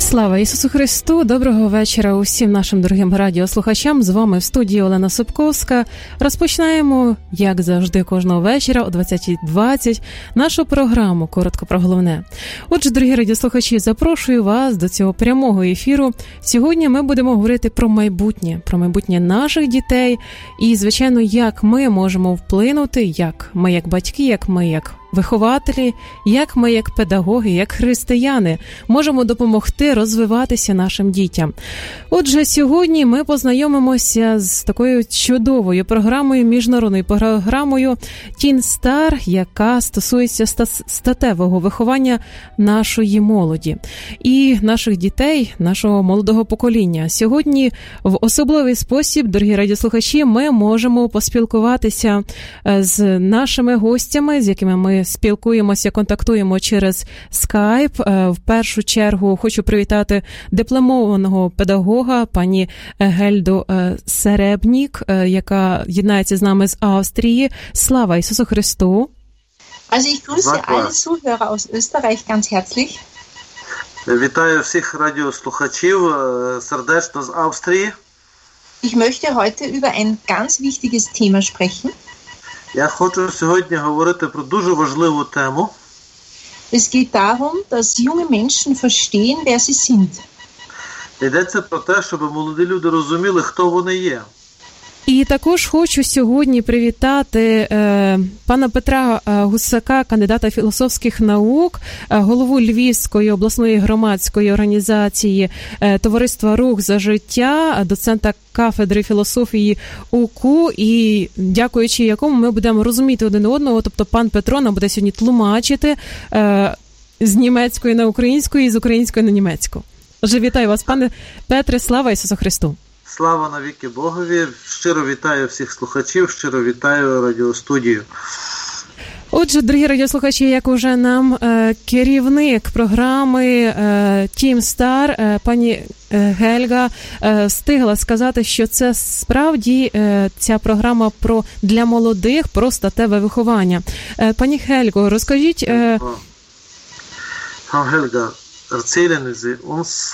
Слава Ісусу Христу! Доброго вечора усім нашим дорогим радіослухачам. З вами в студії Олена Собковська. Розпочинаємо, як завжди, кожного вечора о 20:20 нашу програму «Коротко про головне». Отже, дорогі радіослухачі, запрошую вас до цього прямого ефіру. Сьогодні ми будемо говорити про майбутнє наших дітей і, звичайно, як ми можемо вплинути, як ми як батьки, як ми як вихователі, як ми як педагоги, як християни можемо допомогти розвиватися нашим дітям. Отже, сьогодні ми познайомимося з такою чудовою програмою, міжнародною програмою Teen Star, яка стосується статевого виховання нашої молоді і наших дітей, нашого молодого покоління. Сьогодні в особливий спосіб, дорогі радіослухачі, ми можемо поспілкуватися з нашими гостями, з якими ми спілкуємося, контактуємо через Skype. В першу чергу хочу привітати дипломованого педагога пані Гельду Серебнік, яка єднається з нами з Австрії. Слава Ісусу Христу! Also ich grüße alle Zuhörer aus Österreich ganz herzlich. Вітаю всіх радіослухачів сердечно з Австрії. Ich möchte heute über ein ganz wichtiges Thema sprechen. Я хочу сьогодні говорити про дуже важливу тему. Es geht darum, dass junge Menschen verstehen, wer sie sind. Йдеться про те, щоб молоді люди розуміли, хто вони є. І також хочу сьогодні привітати пана Петра Гусака, кандидата філософських наук, голову Львівської обласної громадської організації Товариства Рух за життя, доцента кафедри філософії УКУ, і дякуючи якому ми будемо розуміти один одного, тобто пан Петро нам буде сьогодні тлумачити з німецької на українську і з української на німецьку. Отже, вітаю вас, пане Петре, слава Ісусу Христу! Слава навіки Богові! Щиро вітаю всіх слухачів, щиро вітаю радіостудію. Отже, дорогі радіослухачі, як уже нам керівник програми Teen Star, пані Гельга, встигла сказати, що це справді ця програма для молодих, про статеве виховання. Пані Гельго, розкажіть... Frau Helga, erzählen Sie uns...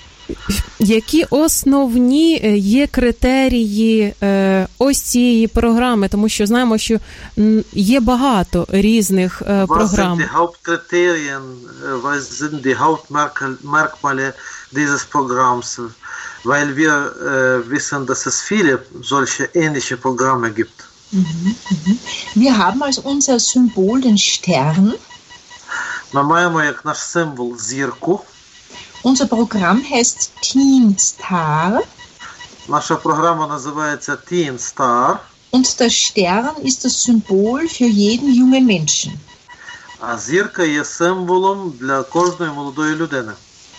Які основні є критерії ось цієї програми? Тому що знаємо, що є багато різних програм. Was sind die Hauptkriterien, was sind die Hauptmerkmale dieses Programms? Weil wir wissen, dass es viele solche ähnliche Programme gibt. Wir haben als unser Symbol den Stern. Ми маємо як наш символ зірку. Unser Programm heißt Teen Star. Наша програма називається Teen Star. Und der Stern ist das Symbol für jeden jungen Menschen. А зірка є символом для кожної молодої людини.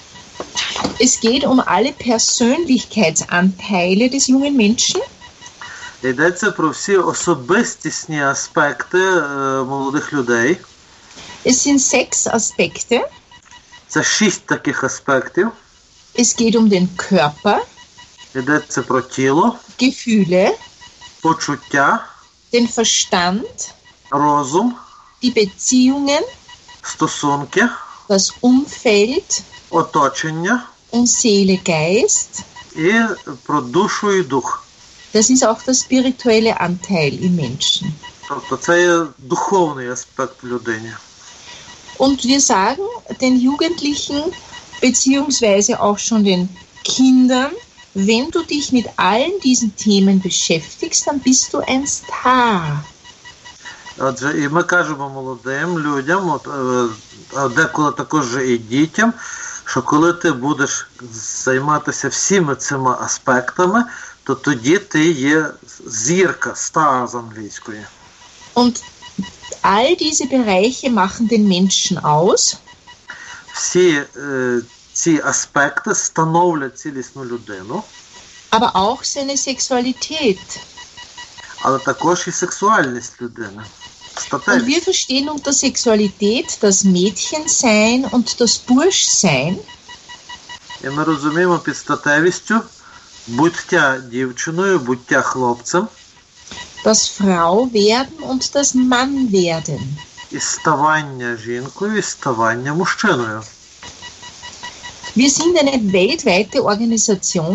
Es geht um alle Persönlichkeitsanteile des jungen Menschen. Йдеться про всі особистісні аспекти молодих людей. Es sind 6 Aspekte. Це 6 таких аспектів. Es geht um den Körper. Йдеться про тіло, Gefühle, почуття, den Verstand, розум, die Beziehungen, стосунки, das Umfeld оточення und Seele, Geist. і про душу і дух. Das ist auch der spirituelle Anteil im Menschen. Тобто це є духовний аспект в людині. Und wir sagen den Jugendlichen beziehungsweise auch schon den Kindern, wenn du dich mit allen diesen Themen beschäftigst, dann bist du ein Star. Отже, і ми кажемо молодим людям, а деколи також і дітям, що коли ти будеш займатися всіми цими аспектами, то тоді ти є зірка, star з англійської. Und all diese Bereiche machen den Menschen aus. Всі ці аспекти становлять цілісну людину. Aber auch seine Sexualität. Але також і сексуальність людини. Und wir verstehen unter Sexualität das Mädchensein und das Burschsein. І ми розуміємо під статевістю буття дівчиною, буття хлопцем. Das Frau werden und das Mann werden. І ставання жінкою, і ставання мужчиною. Wir sind eine weltweite Organisation.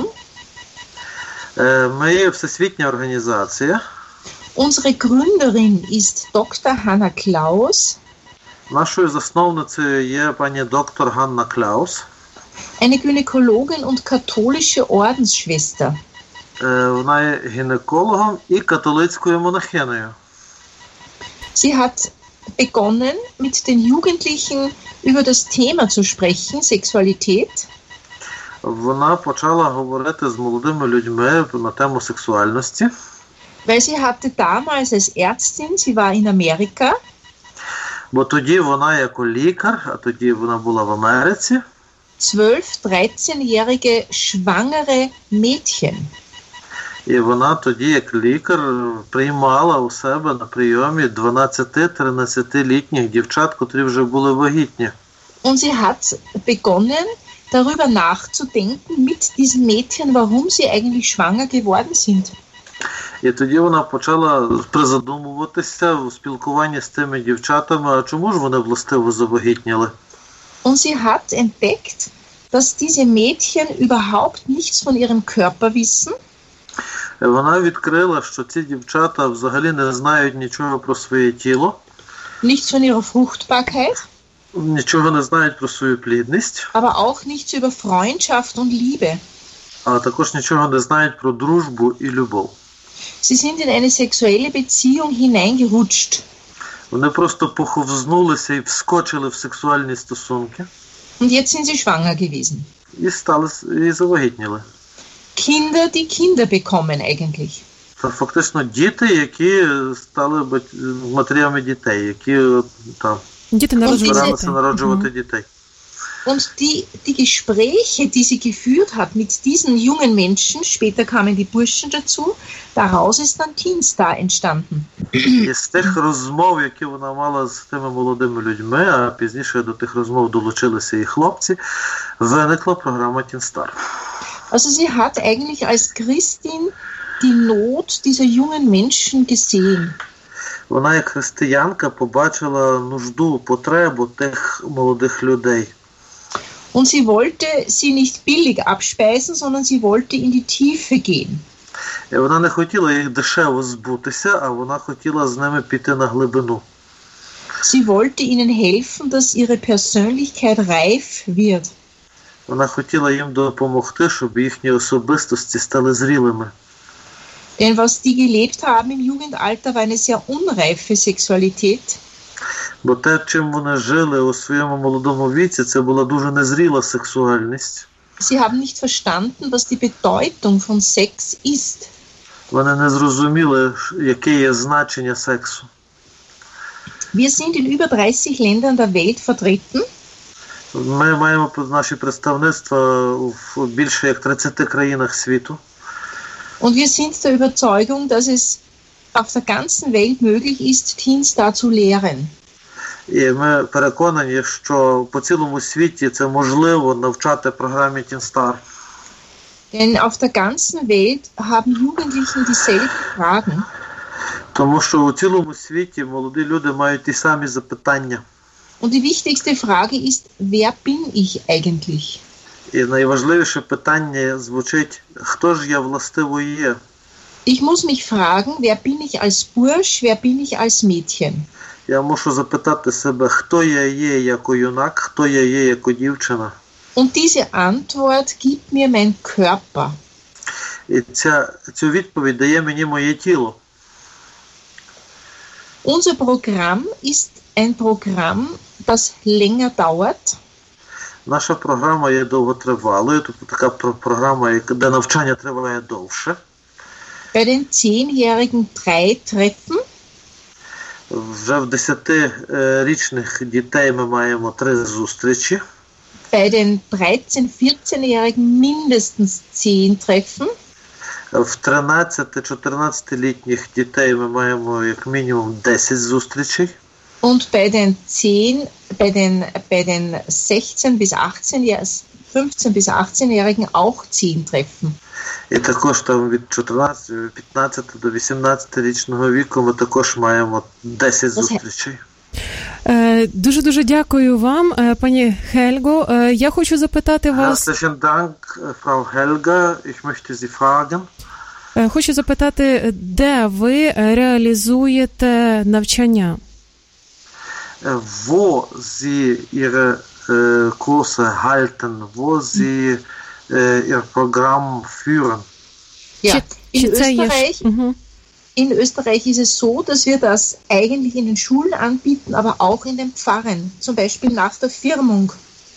Ми є всесвітня організація. Unsere Gründerin ist Dr. Hanna Klaus. Нашою засновницею є пані доктор Ганна Кляус. Eine Gynäkologin und katholische Ordensschwester. Вона є гінекологом і католицькою монахинею. Sie hat begonnen, mit den Jugendlichen über das Thema zu sprechen, Sexualität. Вона почала говорити з молодими людьми на тему сексуальності. Weil sie hatte damals als Ärztin, sie war in Amerika. Бо тоді вона як лікар, а тоді вона була в Америці. 12-13-jährige schwangere Mädchen. І вона тоді як лікар приймала у себе на прийомі 12-13-літніх дівчат, котрі вже були вагітні. Und sie hat begonnen, darüber nachzudenken mit diesen Mädchen, warum sie eigentlich schwanger geworden sind. І тоді вона почала призадумуватися у спілкуванні з тими дівчатами, а чому ж вони властиво завагітніли? Und sie hat entdeckt, dass diese Mädchen überhaupt nichts von ihrem Körper wissen. Вона відкрила, що ці дівчата взагалі не знають нічого про своє тіло. Nichts von ihrer Fruchtbarkeit. Нічого не знають про свою плідність. Aber auch nichts über Freundschaft und Liebe. А також нічого не знають про дружбу і любов. Sie sind in eine sexuelle Beziehung hineingerutscht. Вони просто поховзнулися і вскочили в сексуальні стосунки. Und jetzt sind sie schwanger gewesen. І завагітніли. Kinder, die Kinder bekommen eigentlich. Фактично діти, які стали матерями дітей, які там збиралися народжувати дітей. Und die Gespräche, die sie geführt hat mit diesen jungen Menschen, später kamen die Burschen dazu, daraus ist dann Teenstar entstanden. І з тих розмов, які вона мала з тими молодими людьми, а пізніше до тих розмов долучилися і хлопці, виникла програма Teenstar. Also sie hat eigentlich als Christin die Not dieser jungen Menschen gesehen. Вона як християнка побачила нужду, потребу тих молодих людей. Und sie wollte sie nicht billig abspeisen, sondern sie wollte in die Tiefe gehen. І вона не хотіла їх дешево збутися, а вона хотіла з ними піти на глибину. Sie wollte ihnen helfen, dass ihre Persönlichkeit reif wird. Вона хотіла їм допомогти, щоб їхні особистості стали зрілими. Denn was die gelebt haben im Jugendalter war eine sehr unreife Sexualität. Бо те, чим вони жили у своєму молодому віці, це була дуже незріла сексуальність. Sie haben nicht verstanden, was die Bedeutung von Sex ist. Вони не зрозуміли, яке є значення сексу. Wir sind in über 30 Ländern der Welt vertreten. Ми маємо наші представництва в більше як 30 країнах світу. Und wir sind der Überzeugung, dass es auf der ganzen Welt möglich ist, Teenstar zu lehren. І ми переконані, що по цілому світі це можливо навчати програмі Teenstar. Denn auf der ganzen Welt haben Jugendlichen dieselben Fragen. Тому що у цілому світі молоді люди мають ті самі запитання. Und die wichtigste Frage ist, wer bin ich eigentlich? І найважливіше питання звучить, хто ж я властиво є? Ich muss mich fragen, wer bin ich als Bursch, wer bin ich als Mädchen? Я мушу запитати себе, хто я є як юнак, хто я є як дівчина. Und diese Antwort gibt mir mein Körper. І цю відповідь дає мені моє тіло. Unser Programm ist ein Programm, das länger dauert. Наша програма є довготривалою, тобто така програма, де навчання триває довше. Bei den 10-Jährigen 3 Treffen. Вже в 10-річних дітей ми маємо 3 зустрічі. Bei den 13-14-Jährigen mindestens 10 Treffen. В 13-14-літніх дітей ми маємо як мінімум 10 зустрічей. Und bei den 16 bis 18-Jährigen, 15 bis 18-Jährigen auch 10 Treffen. І також там від 15 до 18-річного віку ми також маємо 10 зустрічей. Дуже дякую вам, пані Хельго. Я хочу запитати вас... Herzlichen Dank, Frau Helga. Ich möchte Sie fragen. Хочу запитати, де ви реалізуєте навчання? Wo Sie Ihre Kurse halten, wo Sie Ihr Programm führen. Ja, in Österreich ist es so, dass wir das eigentlich in den Schulen anbieten, aber auch in den Pfarren, zum Beispiel nach der Firmung.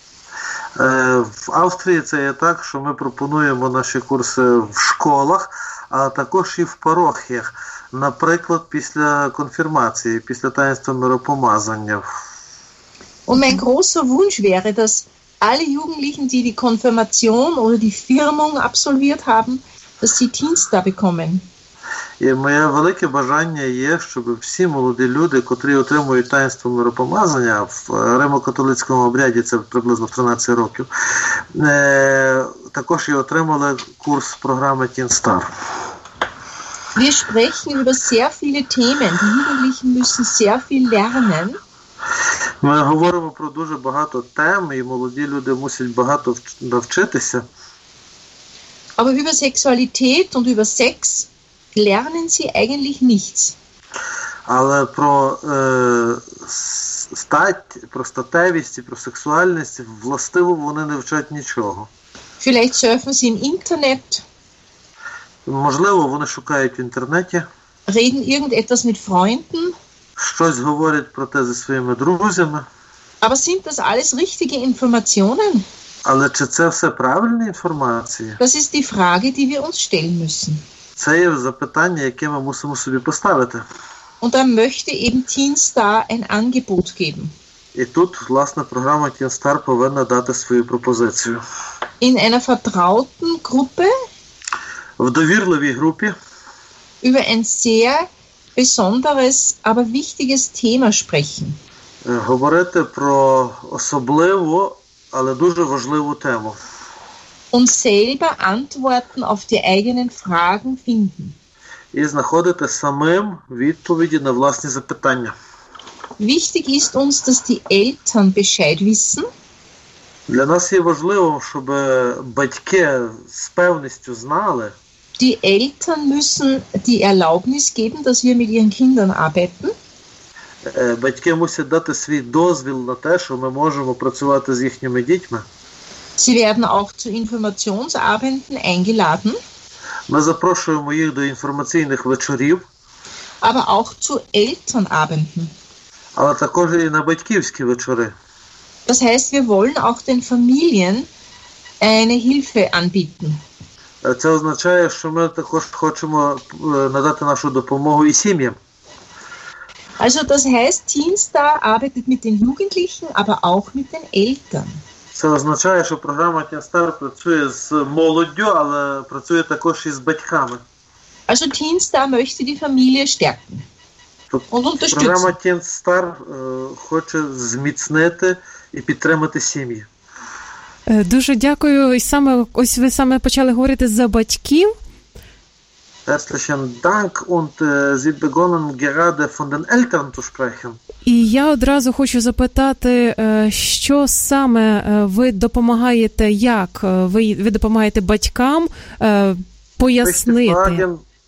В Австрії це є так, що ми пропонуємо наші курси в школах, а також і в парохіях. Наприклад, після конфірмації, після таїнства миропомазання. Und mein großer Wunsch wäre, dass alle Jugendlichen, die die Konfirmation oder die Firmung absolviert haben, dass sie Dienst da bekommen. І моє велике бажання є, щоб всі молоді люди, котрі отримують таїнство миропомазання, в римо-католицькому обряді це приблизно в 13 років, також і отримали курс програми TeenStar. Wir sprechen über sehr viele Themen. Die Jugendlichen müssen sehr viel lernen. Ми говоримо про дуже багато тем, і молоді люди мусять багато навчитися. Aber über Sexualität und über Sex lernen sie eigentlich nichts. Але про стать, про статевість і про сексуальність властиво вони не вчать нічого. Vielleicht surfen sie im Internet. Можливо, вони шукають в інтернеті. Reden irgendetwas mit Freunden. Щось говорять про те зі своїми друзями. Aber sind das alles richtige Informationen? Але чи це все правильні інформації? Das ist die Frage, die wir uns stellen müssen. Це є запитання, яке ми мусимо собі поставити. Und da möchte eben TeenStar ein Angebot geben. І тут, власне, програма TeenStar повинна дати свою пропозицію. In einer vertrauten Gruppe. В довірливій групі. Über ein sehr besonderes, aber wichtiges Thema sprechen. Говорити про особливу, але дуже важливу тему. Und selber Antworten auf die eigenen Fragen finden. І знаходити самим відповіді на власні запитання. Wichtig ist uns, dass die Eltern Bescheid wissen. Для нас є важливо, щоб батьки з певністю знали. Die Eltern müssen die Erlaubnis geben, dass wir mit ihren Kindern arbeiten. Батьки мусять дати свій дозвіл на те, що ми можемо працювати з їхніми дітьми. Sie werden auch zu Informationsabenden eingeladen. Ми запрошуємо їх до інформаційних вечорів. Aber auch zu Elternabenden. Але також і на батьківські вечори. Das heißt, wir wollen auch den Familien eine Hilfe anbieten. Це означає, що ми також хочемо надати нашу допомогу і сім'ям. Also das heißt, TeenStar arbeitet mit den Jugendlichen, aber auch mit den Eltern. Це означає, що програма TeenStar працює з молоддю, але працює також і з батьками. Also TeenStar möchte die Familie stärken und unterstützen. Програма TeenStar хоче зміцнити і підтримати сім'ї. Дуже дякую. І саме ось ви саме почали говорити за батьків. Herzlichen Dank und Sie begonnen gerade von den Eltern zu sprechen. І я одразу хочу запитати, що саме ви допомагаєте, як ви допомагаєте батькам пояснити?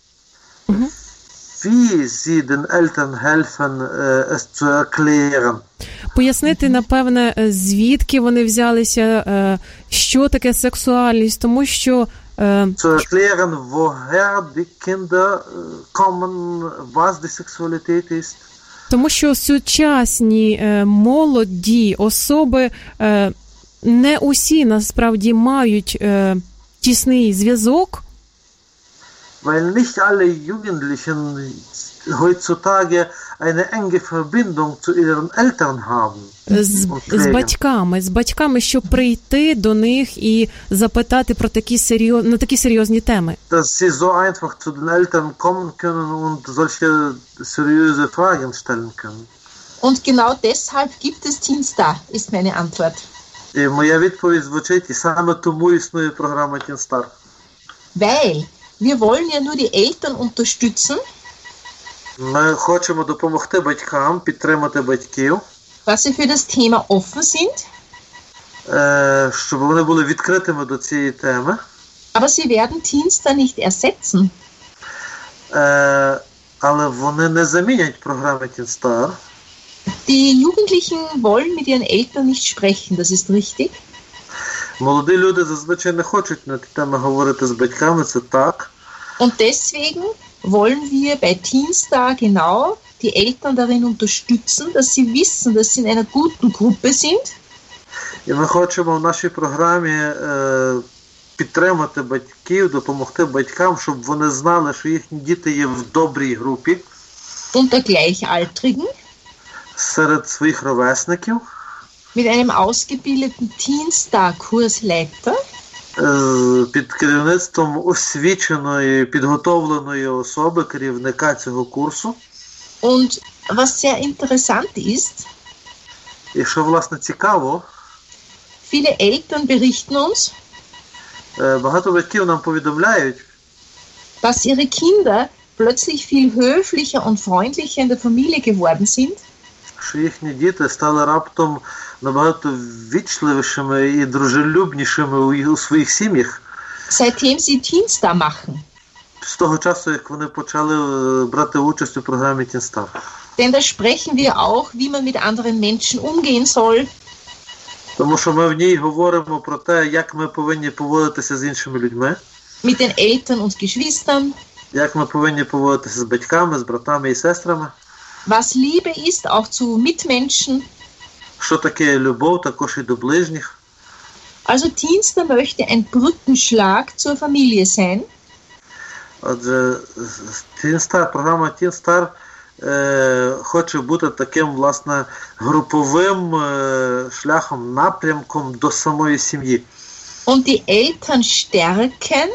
Wie Sie den Eltern helfen, es zu erklären. Пояснити, напевне, звідки вони взялися, що таке сексуальність, тому що zu erklären, woher die Kinder kommen, was die Sexualität ist. Тому що сучасні молоді особи не усі насправді мають тісний зв'язок. Weil nicht alle Jugendlichen heutzutage eine enge Verbindung zu ihren Eltern haben. З батьками, щоб прийти до них і запитати про такі серйозні теми. Dass sie so einfach zu den Eltern kommen können und solche seriöse Fragen stellen können. Und genau deshalb gibt es TeenStar, ist meine Antwort. І моя відповідь звучить, і саме тому існує програма TeenStar. Weil wir wollen ja nur die Eltern unterstützen. Ми хочемо допомогти батькам, підтримати батьків. dass sie für das Thema offen sind. Щоб вони були відкритими до цієї теми. Aber sie werden Teens da nicht ersetzen. Але вони не замінять програми Teen Star. Die Jugendlichen wollen mit ihren Eltern nicht sprechen, das ist richtig. Молоді люди зазвичай не хочуть на ті теми говорити з батьками, це так. Und deswegen wollen wir bei Teenstar genau die Eltern darin unterstützen, dass sie wissen, dass sie in einer guten Gruppe sind. І ми хочемо в нашій програмі підтримати батьків, допомогти батькам, щоб вони знали, що їхні діти є в добрій групі. Unter Gleichaltrigen. Серед своїх ровесників. Mit einem ausgebildeten Teenstar-Kursleiter. Під керівництвом освіченої, підготовленої особи, керівника цього курсу. Und was sehr interessant ist, і що, власне, цікаво, viele Eltern berichten uns, багато батьків нам повідомляють, dass ihre Kinder plötzlich viel höflicher und freundlicher in der Familie geworden sind. Що їхні діти стали раптом набагато ввічливішими і дружелюбнішими у своїх сім'ях. Seitdem sie Teenstar machen. З того часу, як вони почали брати участь у програмі Teen Star. Denn da sprechen wir auch, wie man mit anderen Menschen umgehen soll. Тому що ми в ній говоримо про те, як ми повинні поводитися з іншими людьми. Mit den Eltern und Geschwistern. Як ми повинні поводитися з батьками, з братами і сестрами. Was Liebe ist, auch zu Mitmenschen. Що таке любов, також і до ближніх. Also Teenstar möchte ein Brückenschlag zur Familie sein. Отже, програма Teen Star хоче бути таким, власне, груповим шляхом, напрямком до самої сім'ї. Und die Eltern stärken.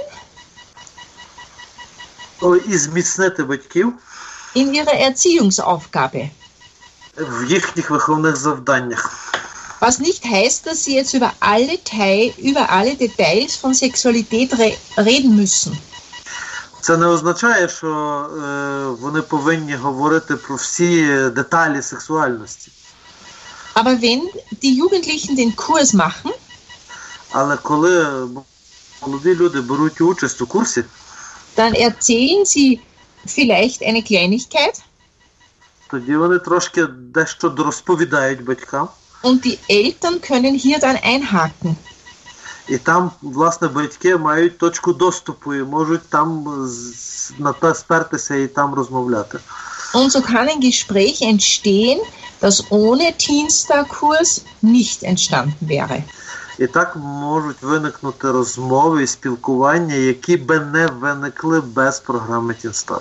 І зміцнити батьків. In ihrer Erziehungsaufgabe. В їхніх виховних завданнях. Was nicht heißt, dass sie jetzt über alle Details von Sexualität reden müssen. Це не означає, що вони повинні говорити про всі деталі сексуальності. Aber wenn die Jugendlichen den Kurs machen, але коли молоді люди беруть участь у курсі, dann erzählen sie vielleicht eine Kleinigkeit. Тоді вони трошки дещо розповідають батькам. Und die Eltern können hier dann einhaken. І там, власне, батьки мають точку доступу і можуть там на те спертися і там розмовляти. Und so kann ein Gespräch entstehen, das ohne Teenstar-Kurs nicht entstanden wäre. І так можуть виникнути розмови і спілкування, які би не виникли без програми Teen Star.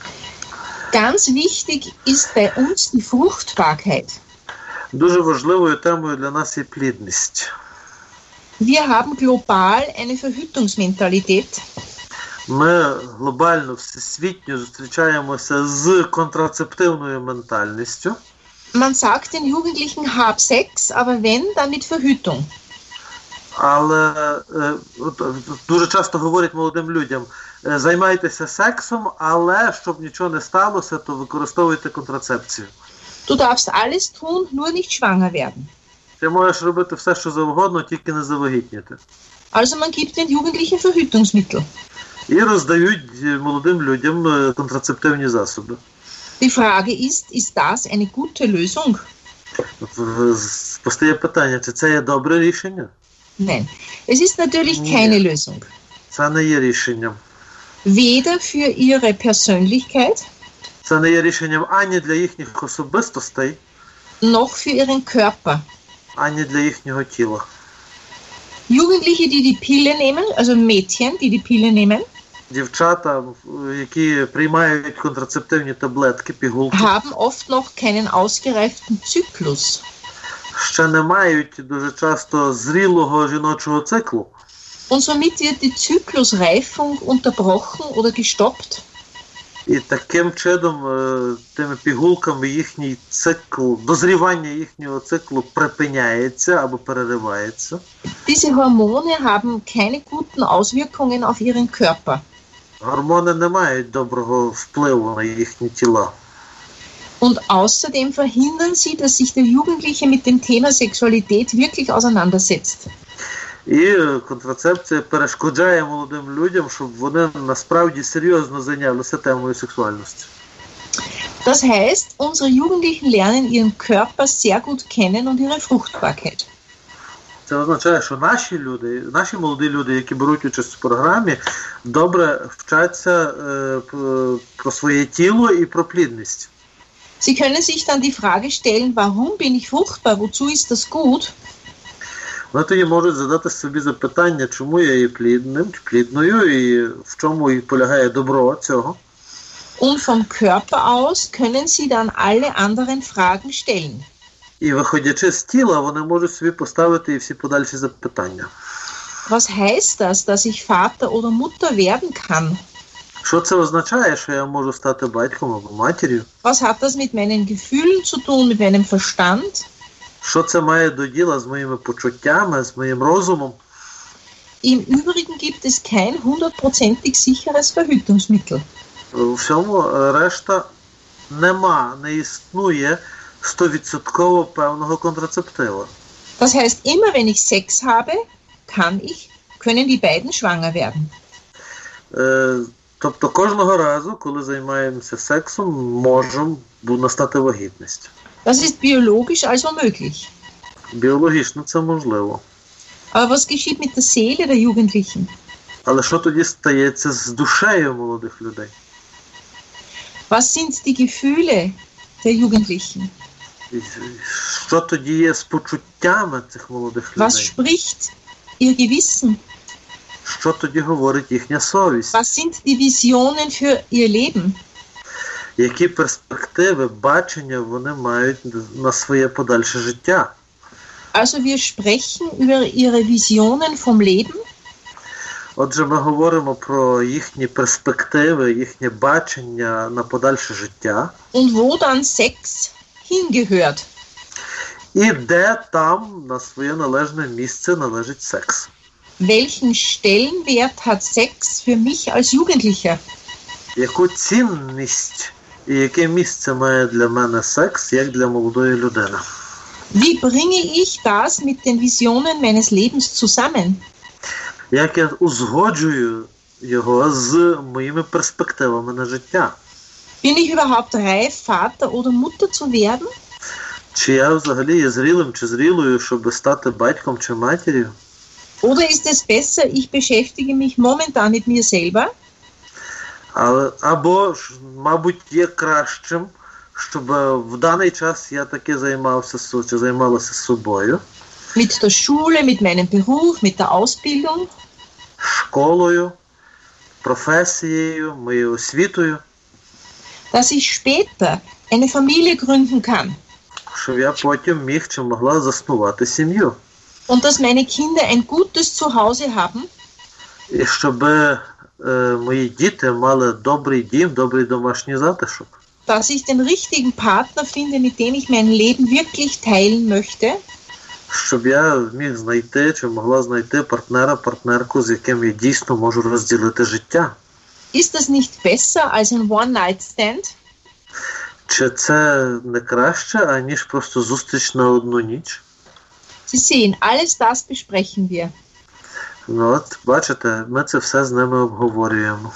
Ganz wichtig ist bei uns die Fruchtbarkeit. Дуже важливою темою для нас є плідність. Wir haben global eine Verhütungsmentalität. Ми глобально, всесвітньо зустрічаємося з контрацептивною ментальністю. Man sagt den Jugendlichen, hab Sex, aber wenn, dann mit Verhütung. Але дуже часто говорять молодим людям, займайтеся сексом, але щоб нічого не сталося, то використовуйте контрацепцію. Du darfst alles tun, nur nicht schwanger werden. Ти можеш робити все, що завгодно, тільки не завагітніти. Also man gibt den Jugendlichen Verhütungsmittel. І роздають молодим людям контрацептивні засоби. Die Frage ist das eine gute Lösung? Постає питання, чи це є добре рішення? Nein, es ist natürlich keine Lösung. Це не є рішенням. Weder für ihre Persönlichkeit, це не є рішенням ані для їхніх особистостей, noch für ihren Körper. Ані для їхнього тіла. Jugendliche, die die Pille nehmen, also Mädchen, die die Pille nehmen, дівчата, які приймають контрацептивні таблетки, пігулки, haben oft noch keinen ausgereiften Zyklus. Ще не мають дуже часто зрілого жіночого циклу. Und somit wird die Zyklusreifung unterbrochen oder gestoppt. І таким чином, тими пігулками їхній цикл, дозрівання їхнього циклу припиняється або переривається. Diese Hormone haben keine guten Auswirkungen auf ihren Körper. Гормони не мають доброго впливу на їхні тіла. Und außerdem verhindern sie, dass sich der Jugendliche mit dem Thema Sexualität wirklich auseinandersetzt. І контрацепція перешкоджає молодим людям, щоб вони насправді серйозно зайнялися темою сексуальності. Das heißt, unsere Jugendlichen lernen ihren Körper sehr gut kennen und ihre Fruchtbarkeit. Це означає, що наші молоді люди, які беруть участь в програмі, добре вчаться про своє тіло і про плідність. Sie können sich dann die Frage stellen, warum bin ich fruchtbar, wozu ist das gut? Вони тоді можуть задати собі запитання, чому я є плідним, плідною, і в чому і полягає добро цього. Und vom Körper aus können sie dann alle anderen Fragen stellen. І виходячи з тіла, вони можуть собі поставити і всі подальші запитання. Was heißt das, dass ich Vater oder Mutter werden kann? Що це означає, що я можу стати батьком або матір'ю? Was hat das mit meinen Gefühlen zu tun, mit meinem Verstand? Що це має до діла з моїми почуттями, з моїм розумом? Im Übrigen gibt es kein 100% sicheres Verhütungsmittel. У всьому решта не існує 100% певного контрацептива. Das heißt, immer wenn ich Sex habe, können die beiden schwanger werden. Тобто кожного разу, коли займаємося сексом, може настати вагітність. Das ist biologisch also möglich. Біологічно це можливо. Aber was geschieht mit der Seele der Jugendlichen? Але що тоді стається з душею молодих людей? Was sind die Gefühle der Jugendlichen? Що тоді є з почуттями цих молодих людей? Was spricht ihr Gewissen? Що тоді говорить їхня совість? Was sind die Visionen für ihr Leben? Які перспективи, бачення вони мають на своє подальше життя? Also wir sprechen über ihre Visionen vom Leben. Отже, ми говоримо про їхні перспективи, їхнє бачення на подальше життя. Und wo dann Sex hingehört. І де там на своє належне місце належить секс. Welchen Stellenwert hat Sex für mich als Jugendlicher? Яку цінність і яке місце має для мене секс, як для молодої людини? Wie bringe ich das mit den Visionen meines Lebens zusammen? Як я узгоджую його з моїми перспективами на життя? Bin ich überhaupt reif, Vater oder Mutter zu werden? Чи я взагалі є зрілим чи зрілою, щоб стати батьком чи матір'ю? Oder ist es besser, ich beschäftige mich momentan mit mir selber? Або, мабуть, є кращим, щоб в даний час я таки займався чи займалася собою. Mit der Schule, mit meinem Beruf, mit der Ausbildung? Школою, професією, моєю освітою. Dass ich später eine Familie gründen kann. Щоб я потім міг чи могла заснувати сім'ю. Und dass meine Kinder ein gutes Zuhause haben. І щоб мої діти мали добрий дім, добрий домашній затишок. Dass ich den richtigen Partner finde, mit dem ich mein Leben wirklich teilen möchte. Щоб я міг знайти чи могла знайти партнерку, з яким я дійсно можу розділити життя. Ist das nicht besser als ein One-Night-Stand? Чи це не краще, аніж просто зустріч на одну ніч? Sie sehen, alles das besprechen wir. Ну от, бачите, ми це все з ними обговорюємо.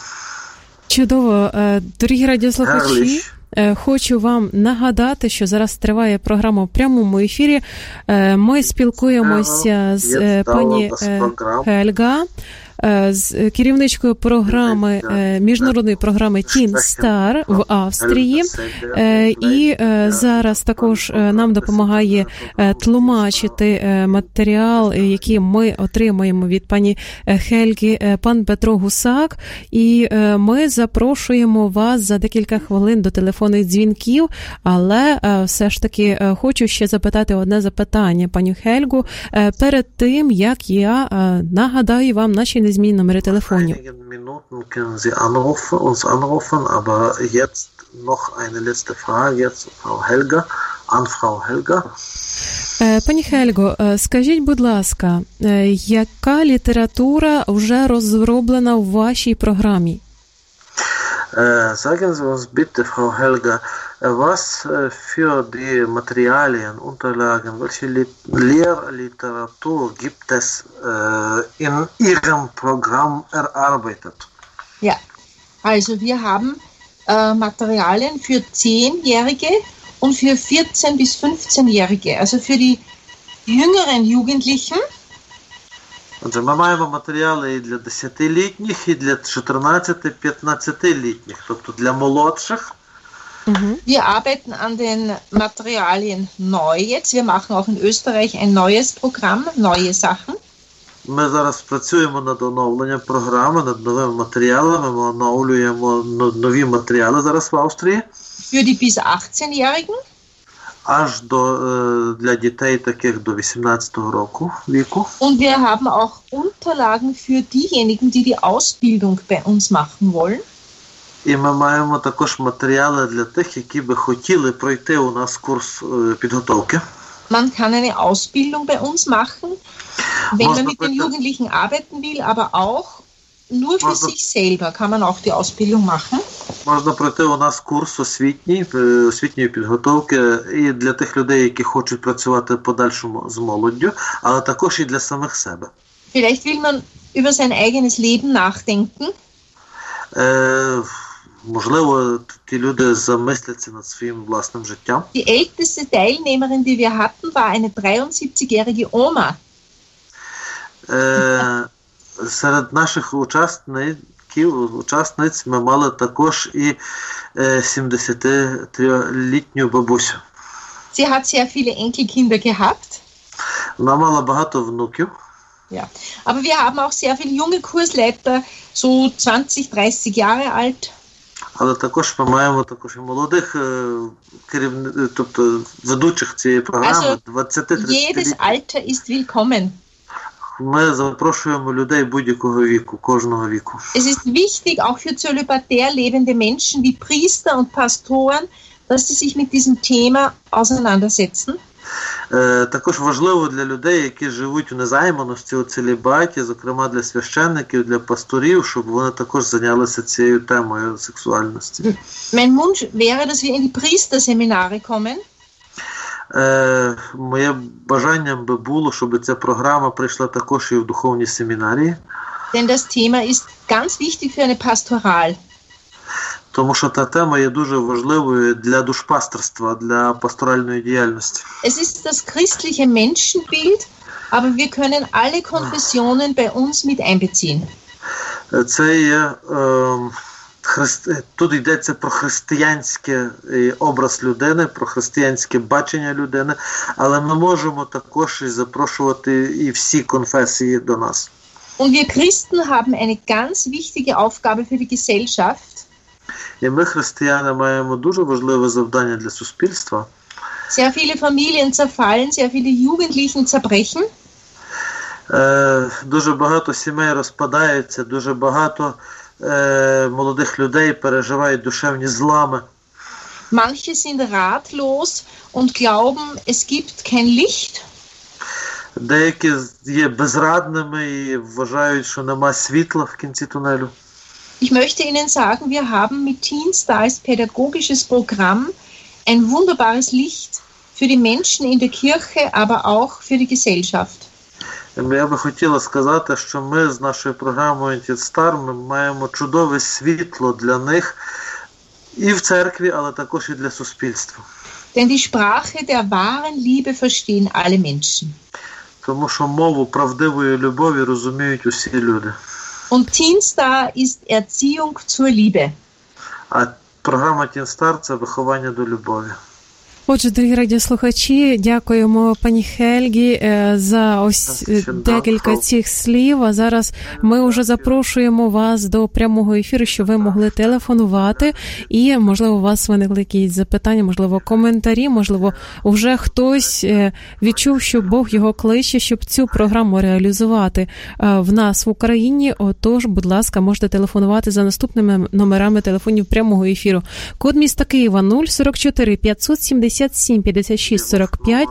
Чудово. Дорогі радіослухачі, хочу вам нагадати, що зараз триває програма в прямому ефірі. Ми спілкуємося з пані Хельга, з керівничкою програми, міжнародної програми Teen Star в Австрії. І зараз також нам допомагає тлумачити матеріал, який ми отримаємо від пані Хельги, пан Петро Гусак. І ми запрошуємо вас за декілька хвилин до телефонних дзвінків, але все ж таки хочу ще запитати одне запитання, пані Хельгу, перед тим, як я нагадаю вам наші незмінні номери телефонів. Minuten können Sie uns anrufen, aber jetzt noch eine letzte Frage jetzt Frau Helga, an Frau Helga. Пані Хельго, скажіть, будь ласка, яка література вже розроблена в вашій програмі? Sagen Sie uns bitte, Frau Helga, was für die Materialien, Unterlagen, welche Lehrliteratur gibt es in Ihrem Programm erarbeitet? Ja, also wir haben Materialien für 10-Jährige und für 14- bis 15-Jährige, also für die jüngeren Jugendlichen. Отже, ми маємо матеріали і для 10-літніх, і для 14-15-літніх, тобто для молодших. Wir arbeiten an den Materialien neu jetzt. Wir machen auch in Österreich ein neues Programm, neue Sachen. Ми зараз працюємо над оновленням програми, над новими матеріалами, ми оновлюємо нові матеріали зараз в Австрії. Für die bis 18-Jährigen. Аж для дітей таких до 18-го року віку. Und wir haben auch Unterlagen für diejenigen, die die Ausbildung bei uns machen wollen. І ми маємо також матеріали для тих, які би хотіли пройти у нас курс підготовки. Man kann eine Ausbildung bei uns machen, wenn man mit den Jugendlichen arbeiten will, aber auch nur für sich selber kann man auch die Ausbildung machen. Можна пройти у нас курс освітньої підготовки і для тих людей, які хочуть працювати подальшому з молоддю, але також і для самих себе. Vielleicht will man über sein eigenes Leben nachdenken. Можливо, ті люди замисляться над своїм власним життям. Die älteste Teilnehmerin, die wir hatten, war eine 73-jährige Oma. Серед наших учасниць ми мали також і 73-літню бабусю. Sie hat sehr viele Enkelkinder gehabt. Вона мала багато внуків. Ja, aber wir haben auch sehr viele junge Kursleiter, so 20-30 Jahre alt. Але також ми маємо також і молодих тобто ведучих цієї програми, 20-30 jedes Alter ist willkommen. Ми запрошуємо людей будь-якого віку, кожного віку. Es ist wichtig, auch für zölibatär lebende Menschen wie Priester und Pastoren, dass sie sich mit diesem Thema auseinandersetzen. Також важливо для людей, які живуть у незайманості, у целібаті, зокрема для священників, для пасторів, щоб вони також зайнялися цією темою сексуальності. Mein Wunsch wäre, dass wir in die Priesterseminare kommen. Моє бажання би було, щоб ця програма прийшла також і в духовні семінарії. Denn das Thema ist ganz wichtig für eine Pastoral. Тому що та тема є дуже важливою для душпастерства, для пасторальної діяльності. Es ist das christliche Menschenbild, aber wir können alle Konfessionen bei uns mit einbeziehen. Це є тут йдеться про християнський образ людини, про християнське бачення людини, але ми можемо також і запрошувати і всі конфесії до нас. Und wir Christen haben eine ganz wichtige Aufgabe für die Gesellschaft. І ми, християни, маємо дуже важливе завдання для суспільства. Sehr viele Familien zerfallen, sehr viele Jugendlichen zerbrechen. Дуже багато сімей розпадаються, дуже багато молодих людей переживають душевні злами. Manche sind ratlos und glauben, es gibt kein Licht. Деякі є безрадними і вважають, що нема світла в кінці тунелю. Ich möchte Ihnen sagen, wir haben mit Teenstar als pädagogisches Programm ein wunderbares Licht für die Menschen in der Kirche, aber auch für die Gesellschaft. Я би хотіла сказати, що ми з нашою програмою Teenstar ми маємо чудове світло для них і в церкві, але також і для суспільства. Denn die Sprache der wahren Liebe verstehen alle Menschen. Тому що мову правдивої любові розуміють усі люди. Und Teenstar ist Erziehung zur Liebe. А програма Teenstar – це виховання до любові. Отже, дорогі радіослухачі, дякуємо пані Хельгі за ось декілька цих слів. А зараз ми вже запрошуємо вас до прямого ефіру, щоб ви могли телефонувати. І, можливо, у вас виникли якісь запитання, можливо, коментарі, можливо, вже хтось відчув, що Бог його кличе, щоб цю програму реалізувати в нас в Україні. Отож, будь ласка, можете телефонувати за наступними номерами телефонів прямого ефіру. Код міста Києва 044 570 577 56 45,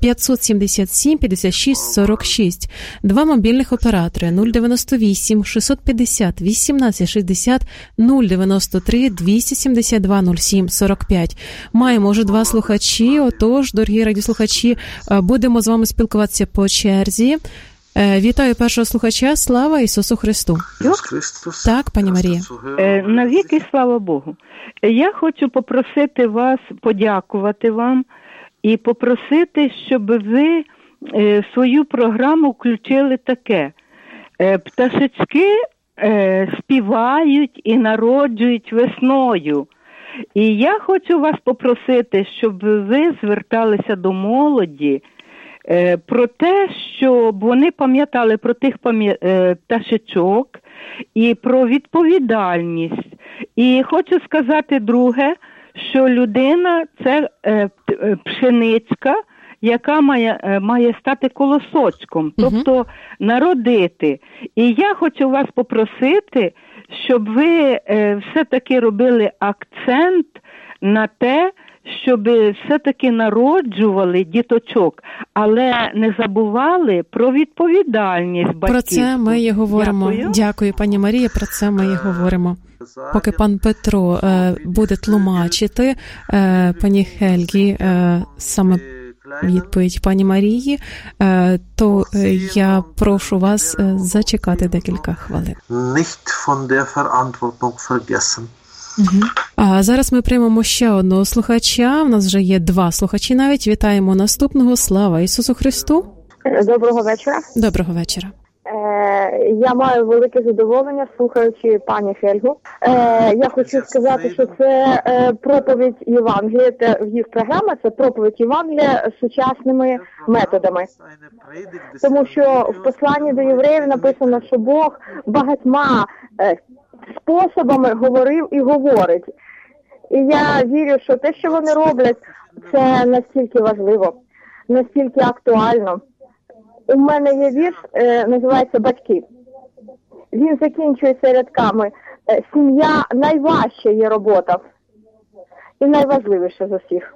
577 56 46. Два мобільних оператори 098 650 18 60, 093 272 07 45. Маємо вже два слухачі, отож, дорогі радіослухачі, будемо з вами спілкуватися по черзі. Вітаю першого слухача. Слава Ісусу Христу. Так, пані Марія. Навіки слава Богу. Я хочу попросити вас, подякувати вам і попросити, щоб ви в свою програму включили таке. Пташечки співають і народжують весною. І я хочу вас попросити, щоб ви зверталися до молоді про те, щоб вони пам'ятали про тих пташечок і про відповідальність. І хочу сказати друге, що людина – це пшеничка, яка має стати колосочком, тобто народити. І я хочу вас попросити, щоб ви все-таки робили акцент на те, щоб все-таки народжували діточок, але не забували про відповідальність батьків. Про це ми і говоримо. Дякую, пані Марія, про це ми і говоримо. Поки пан Петро буде тлумачити пані Хельгі саме відповідь пані Марії, то я прошу вас зачекати декілька хвилин. Nicht von der Verantwortung vergessen. А зараз ми приймемо ще одного слухача. У нас вже є два слухачі навіть. Вітаємо наступного. Слава Ісусу Христу. Доброго вечора. Доброго вечора. Я маю велике задоволення, слухаючи пані Хельгу. Я хочу сказати, що це проповідь Євангелія, їх програма – це проповідь Євангелія з сучасними методами. Тому що в посланні до євреїв написано, що Бог багатьма способами говорив і говорить. І я вірю, що те, що вони роблять, це настільки важливо, настільки актуально. У мене є вірш, називається «Батьки». Він закінчується рядками «Сім'я – найважча є робота і найважливіша з усіх».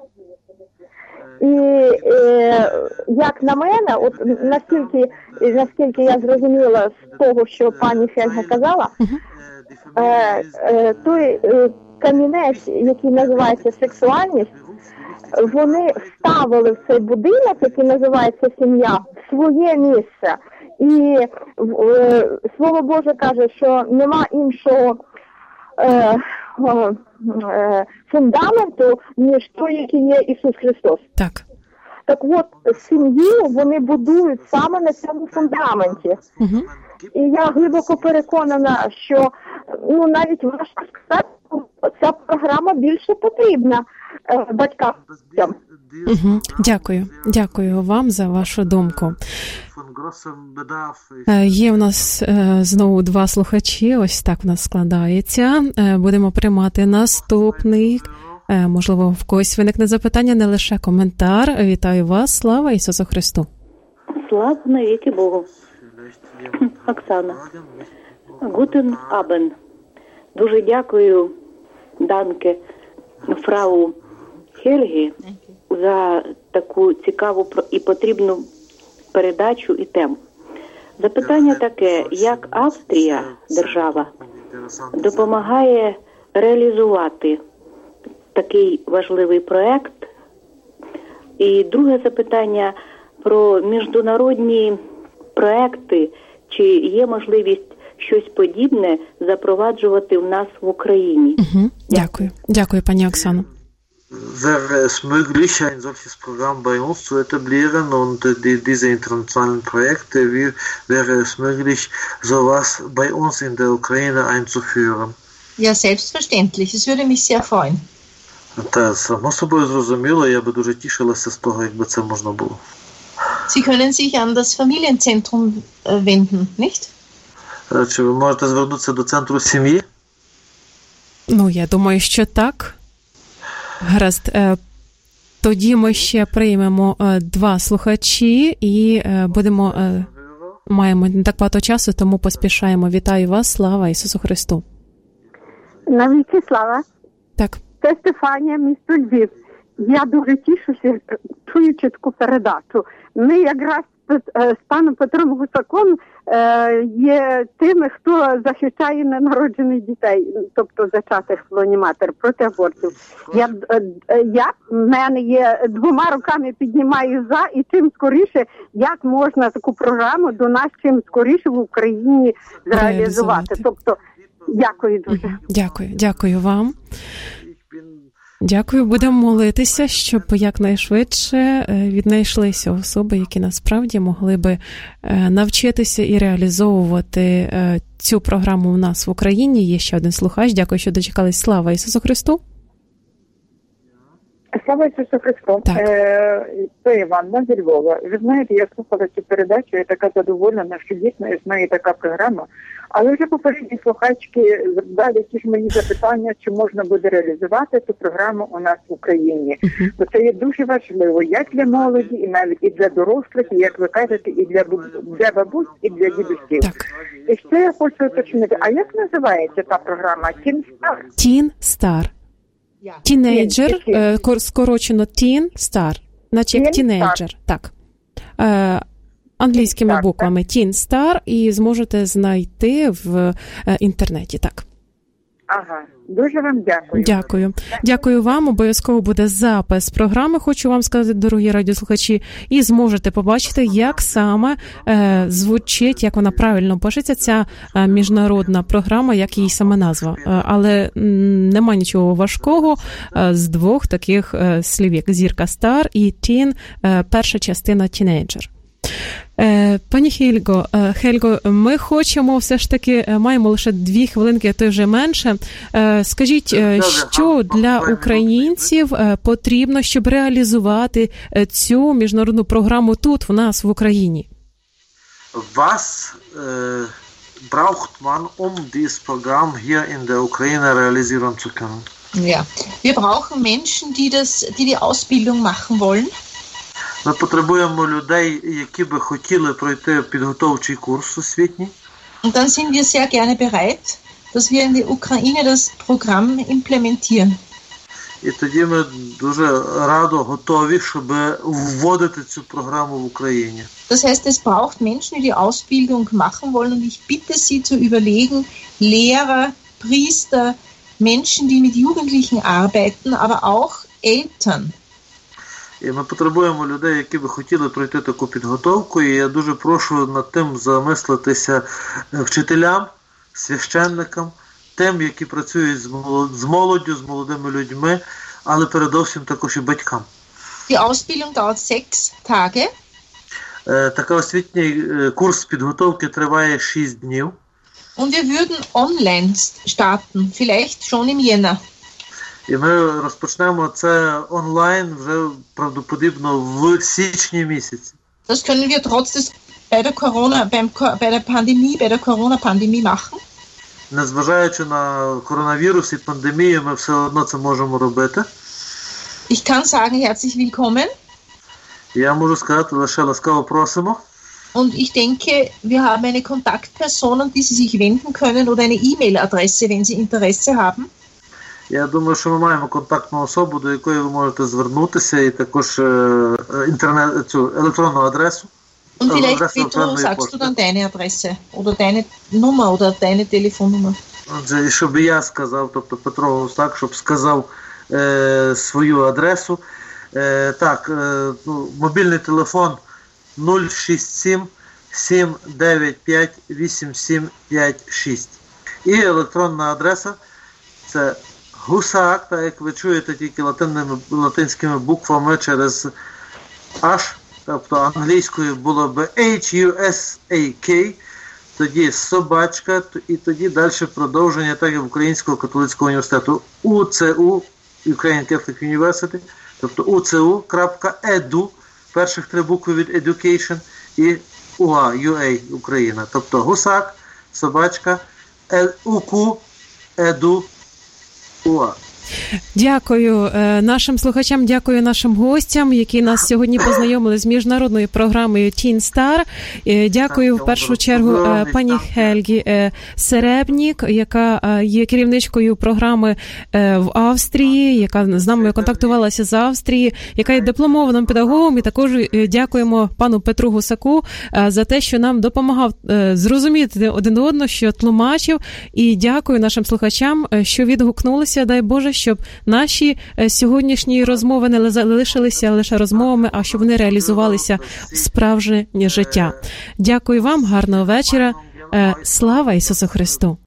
І як на мене, от наскільки я зрозуміла з того, що пані Хельга казала, той камінець, який називається сексуальність, вони вставили в цей будинок, який називається сім'я, в своє місце. І Слово Боже каже, що нема іншого фундаменту, ніж той, який є Ісус Христос. Так. Так от, сім'ю вони будують саме на цьому фундаменті. І я глибоко переконана, що, навіть важко сказати, ця програма більше потрібна батькам. Дякую вам за вашу думку. Є у нас знову два слухачі, ось так в нас складається. Будемо приймати наступний. Можливо, в когось виникне запитання, не лише коментар. Вітаю вас, слава Ісусу Христу. Слава навіки Богу. Оксана. Гутен Абен. Дуже дякую, Данке, фрау Хельгі, за таку цікаву і потрібну передачу і тему. Запитання таке, як Австрія, держава, допомагає реалізувати такий важливий проект? І друге запитання про міжнародні проекти. Чи є можливість щось подібне запроваджувати в нас в Україні? Дякую, пані Оксано. Wäre es möglich, ein solches Programm bei uns zu etablieren und diese internationalen Projekte, wäre es möglich, sowas bei uns in der Ukraine einzuführen? Ja, selbstverständlich. Es würde mich sehr freuen. Та, само собою зрозуміло, я би дуже тішилася з того, якби це можна було. Sie können sich an das Familienzentrum wenden, nicht? Чи ви можете звернутися до центру сім'ї? Я думаю, що так. Гаразд. Тоді ми ще приймемо два слухачі і маємо не так багато часу, тому поспішаємо. Вітаю вас, слава Ісусу Христу. Навіки слава. Так. Це Стефанія, місто Львів. Я дуже тішуся, чуючи таку передачу. Ми якраз з паном Петром Гусаком є тими, хто захищає ненароджених дітей, тобто зачатих в лоні матері, проти абортів. Я в мене є 2 руками піднімаю за, і чим скоріше, як можна таку програму до нас чим скоріше в Україні зреалізувати. Тобто, дякую дуже. Дякую вам. Дякую, будемо молитися, щоб якнайшвидше віднайшлися особи, які насправді могли би навчитися і реалізовувати цю програму у нас в Україні. Є ще один слухач. Дякую, що дочекались. Слава Ісусу Христу! Слава Ісусу Христу! Це Іванна зі Львова. Ви знаєте, я слухала цю передачу, я така задоволена, що дійсно існує така програма. Але вже попередні слухачки задали ті ж мені запитання, чи можна буде реалізувати цю програму у нас в Україні. Бо це є дуже важливо, як для молоді, і навіть і для дорослих, і, як ви кажете, і для бабусь, і для дідусів. І ще я хочу уточнити, а як називається та програма? Teen Star? Teen Star. Тінейджер, скорочено Teen Star. Наче як тінейджер. Так. Англійськими буквами Teen Star, і зможете знайти в інтернеті, так. Ага, дуже вам дякую. Дякую вам, обов'язково буде запис програми, хочу вам сказати, дорогі радіослухачі, і зможете побачити, як саме звучить, як вона правильно пишеться, ця міжнародна програма, як її саме назва. Але нема нічого важкого з 2 таких слів, як зірка Star і Teen, перша частина Teenager. Пані Хельго, ми хочемо все ж таки, маємо лише 2 хвилинки, а то вже менше. Скажіть, що для українців потрібно, щоб реалізувати цю міжнародну програму тут, в нас, в Україні? Was braucht man, dieses Programm hier in der Ukraine realisieren zu können? Ja, wir brauchen Menschen, die die Ausbildung machen wollen. Ми потребуємо людей, які би хотіли пройти підготовчий курс освітній. Und dann sind wir sehr gerne bereit, dass wir in der Ukraine das Programm implementieren. І тоді ми дуже радо готові, щоб вводити цю програму в Україні. Das heißt, es braucht Menschen, die die Ausbildung machen wollen, und ich bitte Sie zu überlegen, Lehrer, Priester, Menschen, die mit Jugendlichen arbeiten, aber auch Eltern. І ми потребуємо людей, які би хотіли пройти таку підготовку, і я дуже прошу над тим замислитися вчителям, священникам, тим, які працюють з молоддю, з молодими людьми, але передовсім також і батькам. Die Ausbildung dauert 6 Tage. Такий освітній курс підготовки триває 6 днів. Und wir würden online starten, vielleicht schon im Jänner. І ми розпочнемо це онлайн вже правдоподібно в січні місяці. Das können wir trotz des bei der Corona-Pandemie machen. Незважаючи на коронавірус і пандемію, ми все одно це можемо робити. Ich kann sagen, herzlich willkommen. Я можу сказати, лише ласкаво просимо. Und ich denke, wir haben eine Kontaktperson, an die Sie sich wenden können, oder eine E-Mail-Adresse, wenn Sie Interesse haben. Я думаю, що ми маємо контактну особу, до якої ви можете звернутися, і також цю електронну адресу. Und vielleicht, Petro, sagst du dann deine Adresse oder deine Nummer oder deine Telefonnummer? Отже, і щоб я сказав, тобто Петро Гусак, щоб сказав свою адресу. Так, мобільний телефон 067 795 8756. І електронна адреса це Гусак, так як ви чуєте, тільки латинськими буквами через H, тобто англійською було б HUSAK, тоді собачка, і тоді далі продовження, так як Українського католицького університету UCU, Ukrainian Catholic University, тобто ucu.edu, перших 3 букви від Education, і UA, Україна, тобто Гусак, собачка, UQ, edu, Дякую нашим слухачам, дякую нашим гостям, які нас сьогодні познайомили з міжнародною програмою Teen Star. Дякую в першу чергу пані Хельгі Серебнік, яка є керівничкою програми в Австрії, яка з нами контактувалася з Австрії, яка є дипломованим педагогом. І також дякуємо пану Петру Гусаку за те, що нам допомагав зрозуміти один одного, що тлумачив. І дякую нашим слухачам, що відгукнулися. Дай Боже, щоб наші сьогоднішні розмови не залишилися лише розмовами, а щоб вони реалізувалися в справжнє життя. Дякую вам, гарного вечора. Слава Ісусу Христу!